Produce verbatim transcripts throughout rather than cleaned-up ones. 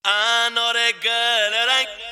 انار گل رنگ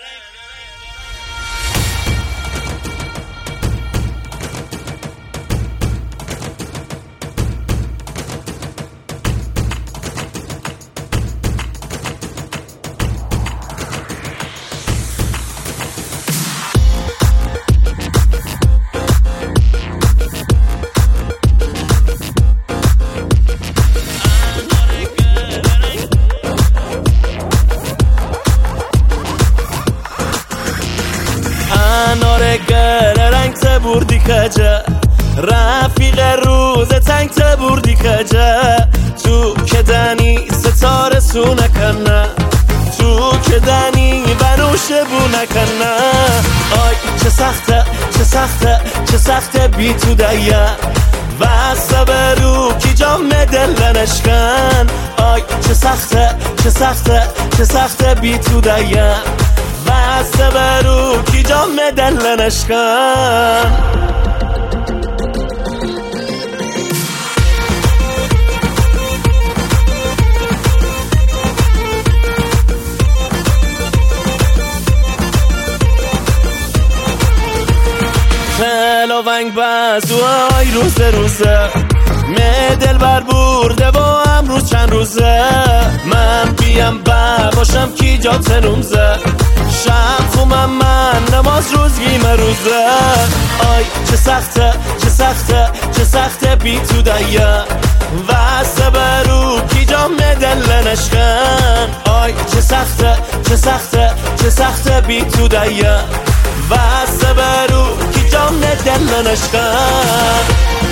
انار گل رنگ تبوردی کجا رفیق روز تنگ تبوردی کجا تو که دنی ستاره سو نکنه تو که دنی بنوشه بو نکنه آی چه سخته چه سخته چه سخته بی تو دیا و صبرو کی جام دل نشکن آی چه سخته چه سخته چه سخته بی تو دیا و صبرو کی جام دل نشکن خیلا ونگ بزوهای روز روزه می دل بر برده و امروز چند روزه من بیم بر باشم کی جا تنومزه شب خومم من نماز روز گیمه روزه آی چه سخته چه سخته چه سخته بی تو دیا و صبرو کی جام دل نشکن آی چه سخته چه سخته چه سخته بی تو دیا و صبرو کی جام دل نشکن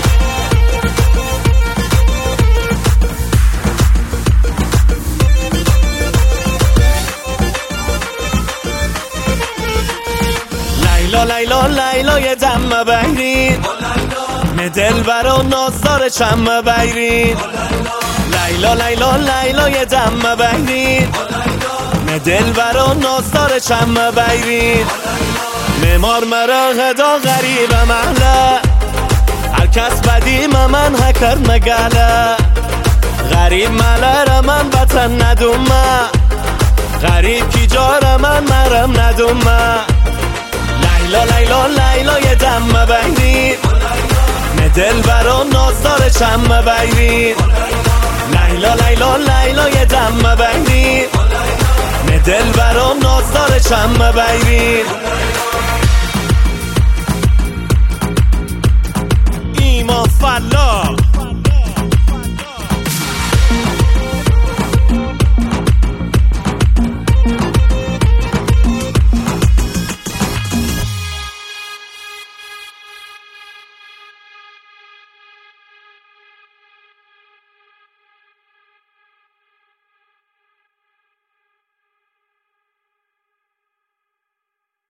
لیلا لیلا لیلا یه دم بگیرین می دل برا نازدار چم بگیرین لیلا لیلا لیلا یه دم بگیرین می دل برا نازدار چم بگیرین نمار مرا غدا غریب محله هر کس بدیم من هکر مگله غریب ملر من وطن ندومه غریب کی جار من مرم ندومه لیلا لیلا لیلا یه دم بگیرین می دل برا نازدار چم بگیرین لیلا لیلا لیلا یه دم بگیرین می دل برا نازدار چم بگیرین